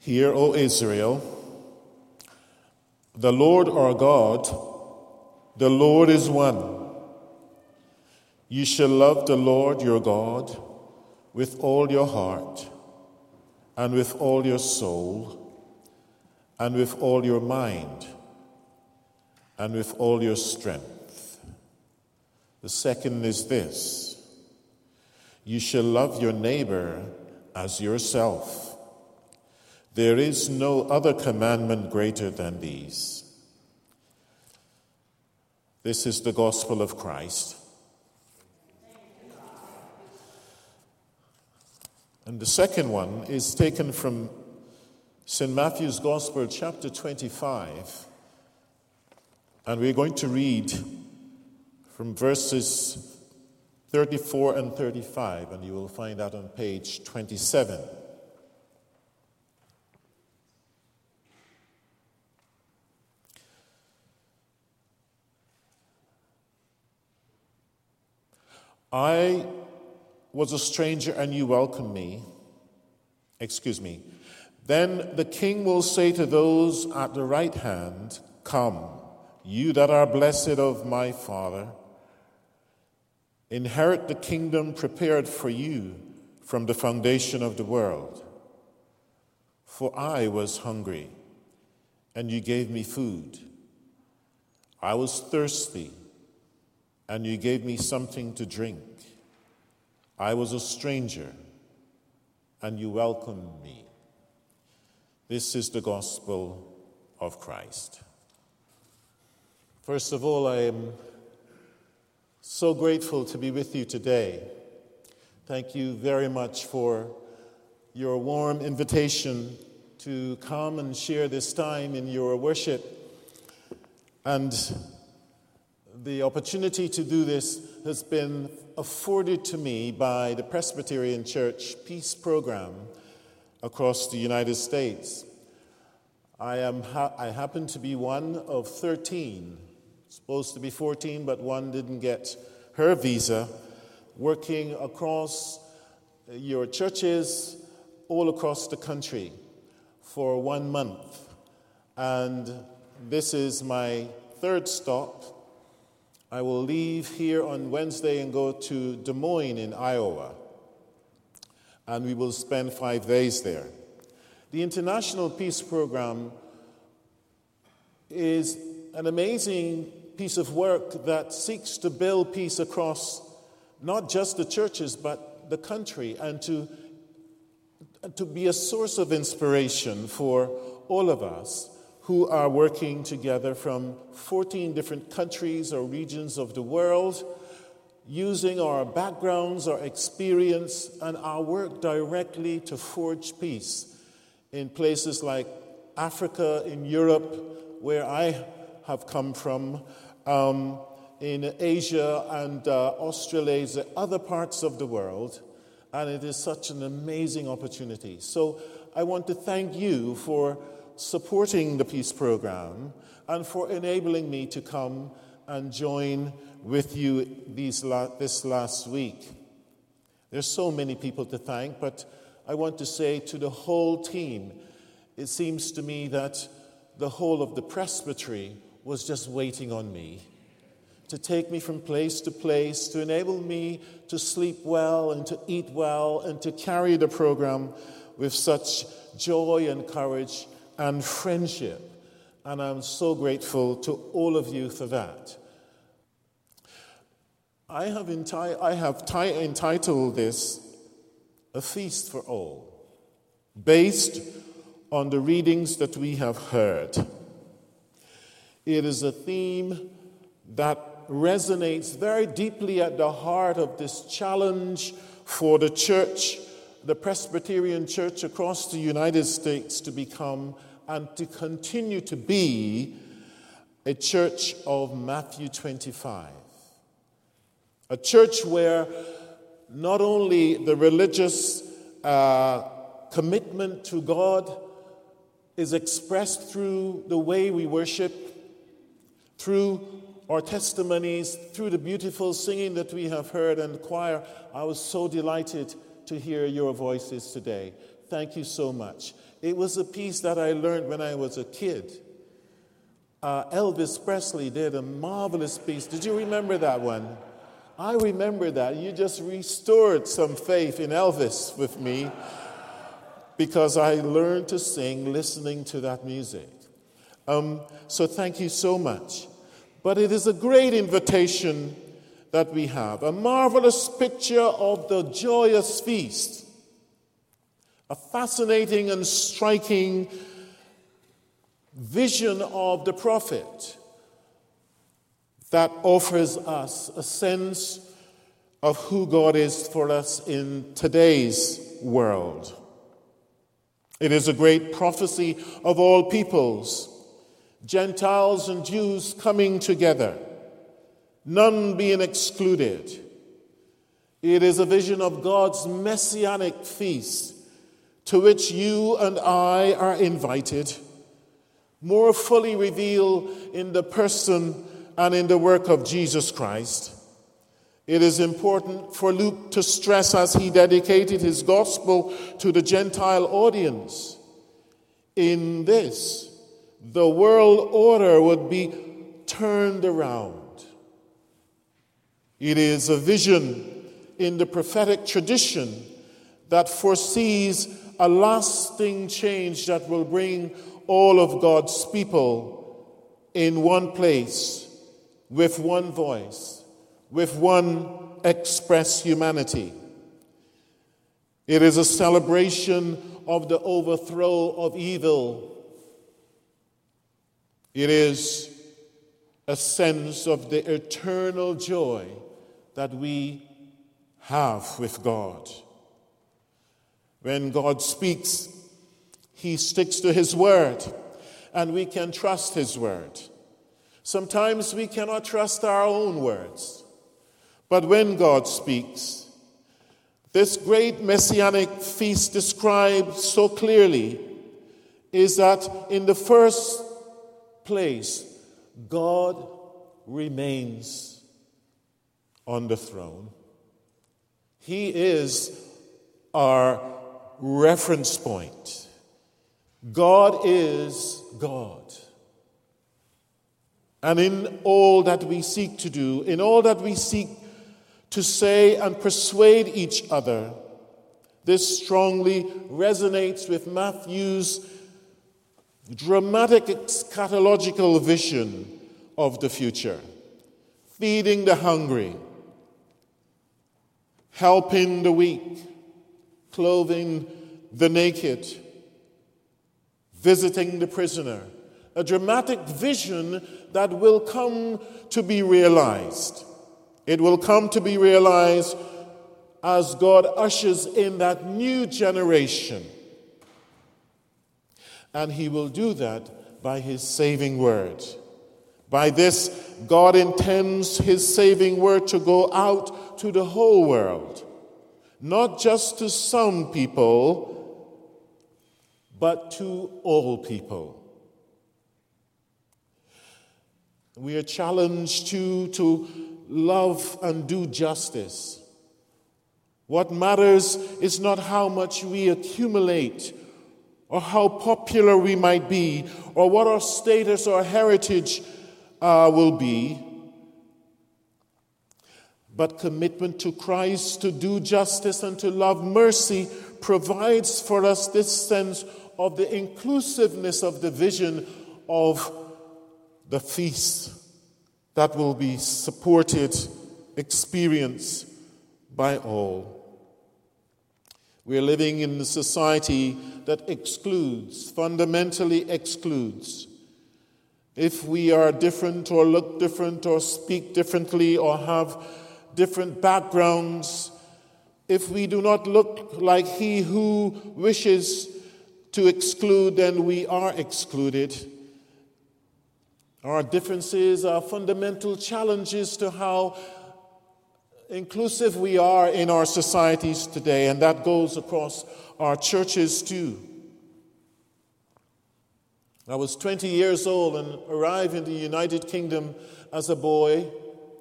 Hear, O Israel, the Lord our God, the Lord is one. You shall love the Lord your God with all your heart, and with all your soul, and with all your mind, and with all your strength. The second is this: you shall love your neighbor as yourself. There is no other commandment greater than these. This is the gospel of Christ. And the second one is taken from St. Matthew's Gospel, chapter 25. And we're going to read from verses 34 and 35, and you will find that on page 27. I was a stranger and you welcomed me. Then the king will say to those at the right hand, "Come, you that are blessed of my Father, inherit the kingdom prepared for you from the foundation of the world. For I was hungry, and you gave me food. I was thirsty, and you gave me something to drink. I was a stranger, and you welcomed me." This is the gospel of Christ. First of all, I am so grateful to be with you today. Thank you very much for your warm invitation to come and share this time in your worship. And the opportunity to do this has been afforded to me by the Presbyterian Church Peace Program across the United States. I happen to be one of 13, supposed to be 14, but one didn't get her visa, working across your churches all across the country for 1 month. And this is my third stop. I will leave here on Wednesday and go to Des Moines in Iowa. And we will spend 5 days there. The International Peace Program is an amazing piece of work that seeks to build peace across not just the churches but the country, and to be a source of inspiration for all of us who are working together from 14 different countries or regions of the world, using our backgrounds, our experience, and our work directly to forge peace in places like Africa, in Europe, where I have come from, in Asia and Australasia, other parts of the world, and it is such an amazing opportunity. So I want to thank you for supporting the Peace Program and for enabling me to come and join with you this last week. There's so many people to thank, but I want to say to the whole team, it seems to me that the whole of the presbytery was just waiting on me to take me from place to place, to enable me to sleep well and to eat well and to carry the program with such joy and courage and friendship. And I'm so grateful to all of you for that. I have entitled this "A Feast for All," based on the readings that we have heard. It is a theme that resonates very deeply at the heart of this challenge for the church, the Presbyterian Church across the United States, to become and to continue to be a church of Matthew 25. A church where not only the religious commitment to God is expressed through the way we worship, through our testimonies, through the beautiful singing that we have heard, and the choir. I was so delighted to hear your voices today. Thank you so much. It was a piece that I learned when I was a kid. Elvis Presley did a marvelous piece. Did you remember that one? I remember that. You just restored some faith in Elvis with me because I learned to sing listening to that music. So thank you so much. But it is a great invitation that we have. A marvelous picture of the joyous feast. A fascinating and striking vision of the prophet that offers us a sense of who God is for us in today's world. It is a great prophecy of all peoples, Gentiles and Jews coming together, none being excluded. It is a vision of God's messianic feast to which you and I are invited, more fully revealed in the person and in the work of Jesus Christ. It is important for Luke to stress, as he dedicated his gospel to the Gentile audience, in this, the world order would be turned around. It is a vision in the prophetic tradition that foresees a lasting change that will bring all of God's people in one place, with one voice, with one express humanity. It is a celebration of the overthrow of evil. It is a sense of the eternal joy that we have with God. When God speaks, he sticks to his word, and we can trust his word. Sometimes we cannot trust our own words. But when God speaks, this great messianic feast described so clearly is that in the first place, God remains on the throne. He is our reference point. God is God. And in all that we seek to do, in all that we seek to say and persuade each other, this strongly resonates with Matthew's dramatic eschatological vision of the future. Feeding the hungry, helping the weak, clothing the naked, visiting the prisoner. A dramatic vision that will come to be realized. It will come to be realized as God ushers in that new generation. And he will do that by his saving word. By this, God intends his saving word to go out to the whole world. Not just to some people, but to all people. We are challenged to love and do justice. What matters is not how much we accumulate, or how popular we might be, or what our status or heritage will be, but commitment to Christ to do justice and to love mercy provides for us this sense of the inclusiveness of the vision of the feast that will be supported, experienced by all. We are living in a society that excludes, fundamentally excludes. If we are different or look different or speak differently or have different backgrounds, if we do not look like he who wishes to exclude, then we are excluded. Our differences are fundamental challenges to how inclusive we are in our societies today, and that goes across our churches too. I was 20 years old and arrived in the United Kingdom as a boy.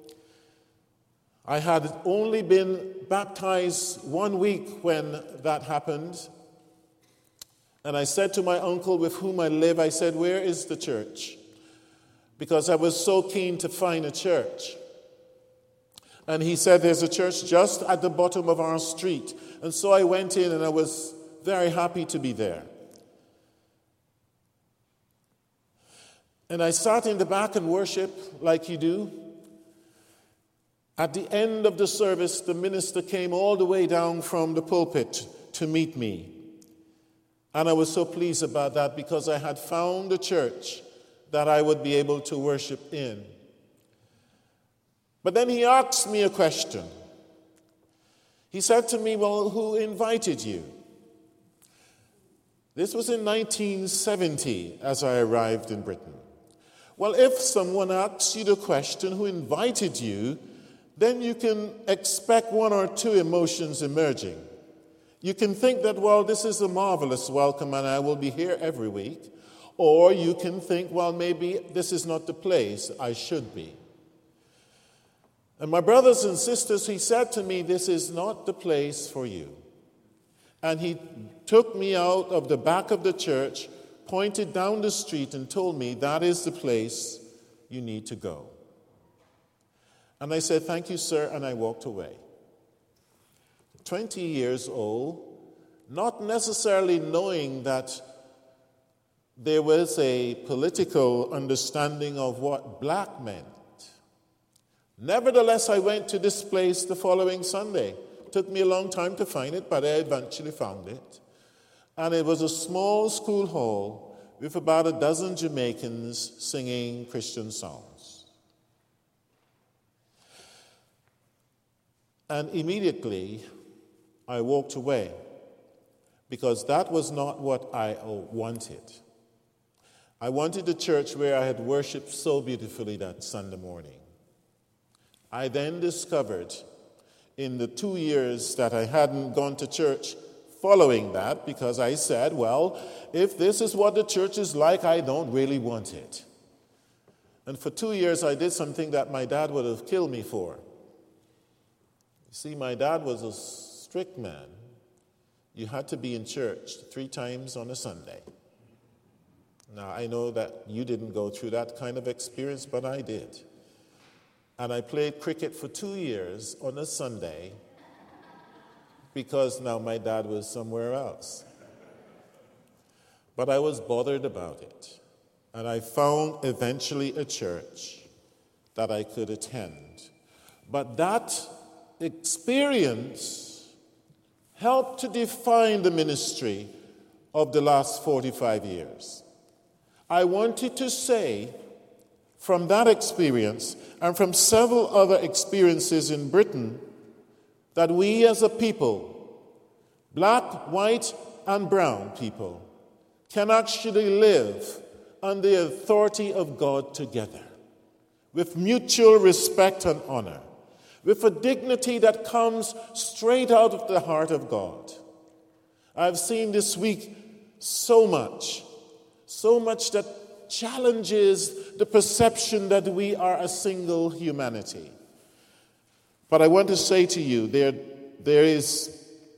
I had only been baptized 1 week when that happened. And I said to my uncle with whom I live, I said, "Where is the church?" Because I was so keen to find a church. And he said, "There's a church just at the bottom of our street." And so I went in, and I was very happy to be there. And I sat in the back and worshiped like you do. At the end of the service, the minister came all the way down from the pulpit to meet me. And I was so pleased about that because I had found a church that I would be able to worship in. But then he asked me a question. He said to me, "Well, who invited you?" This was in 1970 as I arrived in Britain. Well, if someone asks you the question, "Who invited you?" then you can expect one or two emotions emerging. You can think that, well, this is a marvelous welcome and I will be here every week. Or you can think, well, maybe this is not the place I should be. And my brothers and sisters, he said to me, "This is not the place for you." And he took me out of the back of the church, pointed down the street and told me, "That is the place you need to go." And I said, "Thank you, sir," and I walked away. 20 years old, not necessarily knowing that there was a political understanding of what black meant. Nevertheless, I went to this place the following Sunday. It took me a long time to find it, but I eventually found it. And it was a small school hall with about a dozen Jamaicans singing Christian songs. And immediately, I walked away because that was not what I wanted. I wanted a church where I had worshiped so beautifully that Sunday morning. I then discovered in the 2 years that I hadn't gone to church following that, because I said, well, if this is what the church is like, I don't really want it. And for 2 years, I did something that my dad would have killed me for. You see, my dad was a strict man. You had to be in church 3 times on a Sunday. Now, I know that you didn't go through that kind of experience, but I did. And I played cricket for 2 years on a Sunday because now my dad was somewhere else. But I was bothered about it. And I found eventually a church that I could attend. But that experience helped to define the ministry of the last 45 years. I wanted to say, from that experience and from several other experiences in Britain, that we as a people, black, white, and brown people, can actually live under the authority of God together, with mutual respect and honor, with a dignity that comes straight out of the heart of God. I've seen this week so much that challenges the perception that we are a single humanity. But I want to say to you, there is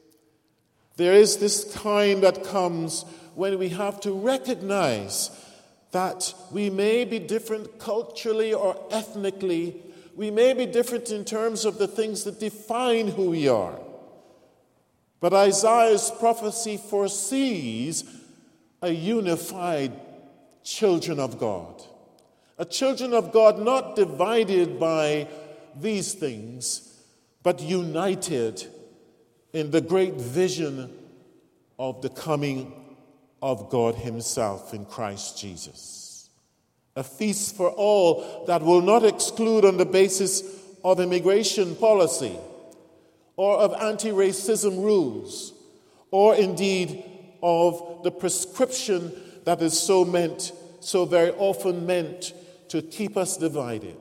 this time that comes when we have to recognize that we may be different culturally or ethnically. We may be different in terms of the things that define who we are. But Isaiah's prophecy foresees a unified children of God. A children of God not divided by these things, but united in the great vision of the coming of God himself in Christ Jesus. A feast for all that will not exclude on the basis of immigration policy or of anti-racism rules or indeed of the prescription that is so very often meant to keep us divided.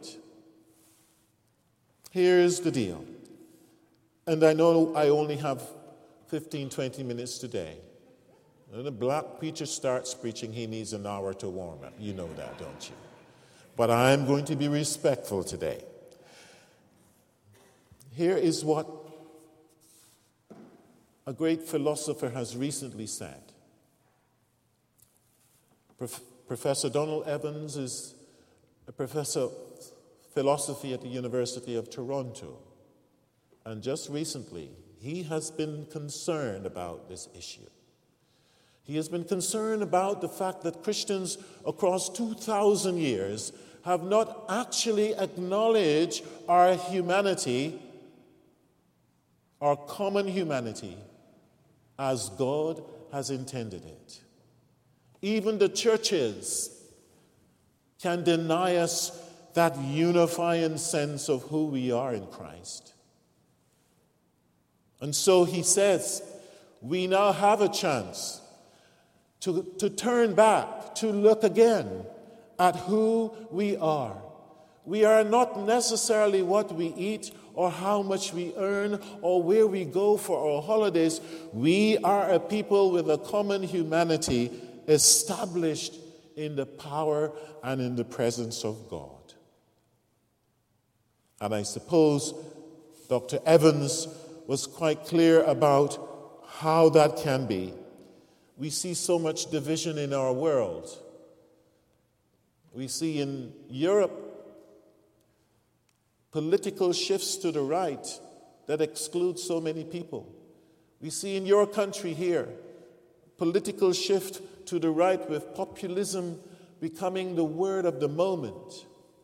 Here's the deal. And I know I only have 15, 20 minutes today. When a black preacher starts preaching, he needs an hour to warm up. You know that, don't you? But I'm going to be respectful today. Here is what a great philosopher has recently said. Professor Donald Evans is a professor of philosophy at the University of Toronto. And just recently, he has been concerned about this issue. He has been concerned about the fact that Christians across 2,000 years have not actually acknowledged our humanity, our common humanity, as God has intended it. Even the churches can deny us that unifying sense of who we are in Christ. And so he says, we now have a chance to turn back, to look again at who we are. We are not necessarily what we eat or how much we earn or where we go for our holidays. We are a people with a common humanity established in the power and in the presence of God. And I suppose Dr. Evans was quite clear about how that can be. We see so much division in our world. We see in Europe political shifts to the right that exclude so many people. We see in your country here political shift to the right with populism becoming the word of the moment.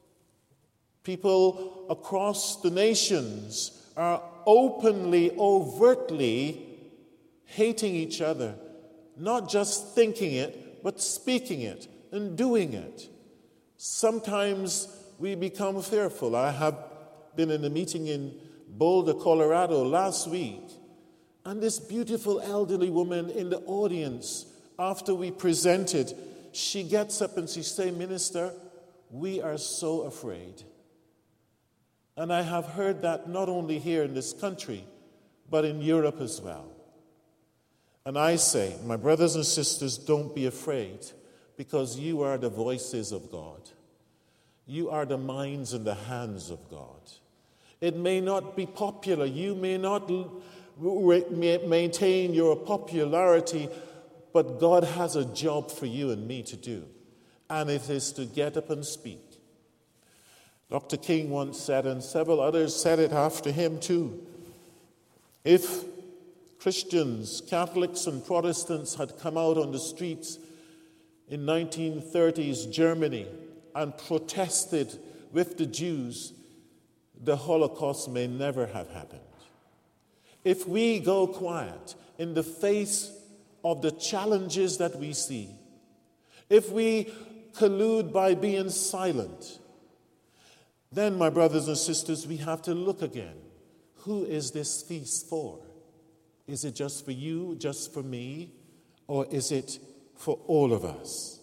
People across the nations are openly, overtly hating each other, not just thinking it, but speaking it and doing it. Sometimes we become fearful. I have been in a meeting in Boulder, Colorado last week, and this beautiful elderly woman in the audience, after we presented, she gets up and she says, "Minister, we are so afraid." And I have heard that not only here in this country, but in Europe as well. And I say, my brothers and sisters, don't be afraid, because you are the voices of God. You are the minds and the hands of God. It may not be popular. You may not maintain your popularity, but God has a job for you and me to do. And it is to get up and speak. Dr. King once said, and several others said it after him too, if Christians, Catholics and Protestants had come out on the streets in 1930s Germany and protested with the Jews, the Holocaust may never have happened. If we go quiet in the face of the challenges that we see, if we collude by being silent, then, my brothers and sisters, we have to look again. Who is this feast for? Is it just for you, just for me, or is it for all of us?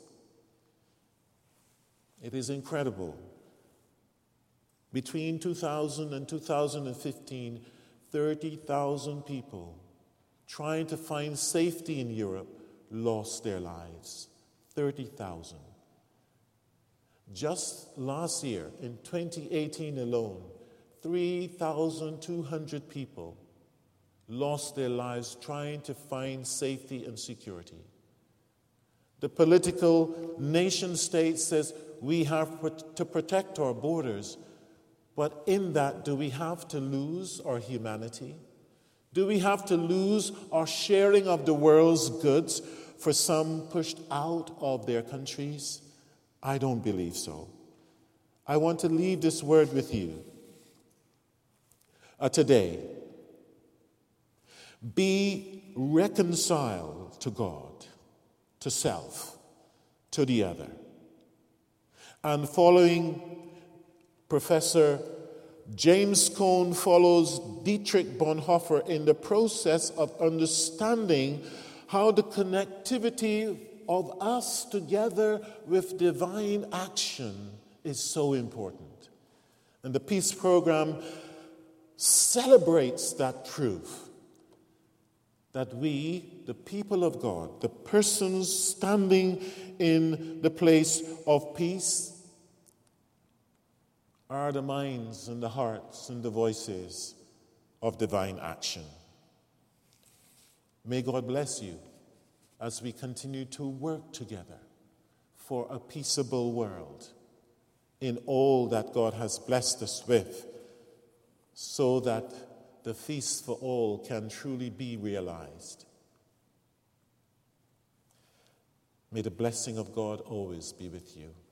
It is incredible. Between 2000 and 2015, 30,000 people trying to find safety in Europe lost their lives. 30,000. Just last year, in 2018 alone, 3,200 people lost their lives trying to find safety and security. The political nation state says we have to protect our borders, but in that, do we have to lose our humanity? Do we have to lose our sharing of the world's goods for some pushed out of their countries? I don't believe so. I want to leave this word with you today. Be reconciled to God, to self, to the other. And following Professor James Cone follows Dietrich Bonhoeffer in the process of understanding how the connectivity of us together with divine action is so important. And the peace program celebrates that truth, that we, the people of God, the persons standing in the place of peace, are the minds and the hearts and the voices of divine action. May God bless you as we continue to work together for a peaceable world in all that God has blessed us with, so that the feast for all can truly be realized. May the blessing of God always be with you.